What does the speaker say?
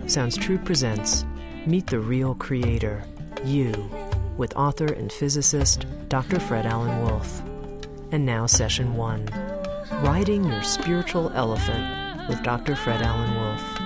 Sounds True presents Meet the Real Creator, You, with author and physicist Dr. Fred Alan Wolf. And now Session 1, Riding Your Spiritual Elephant with Dr. Fred Alan Wolf.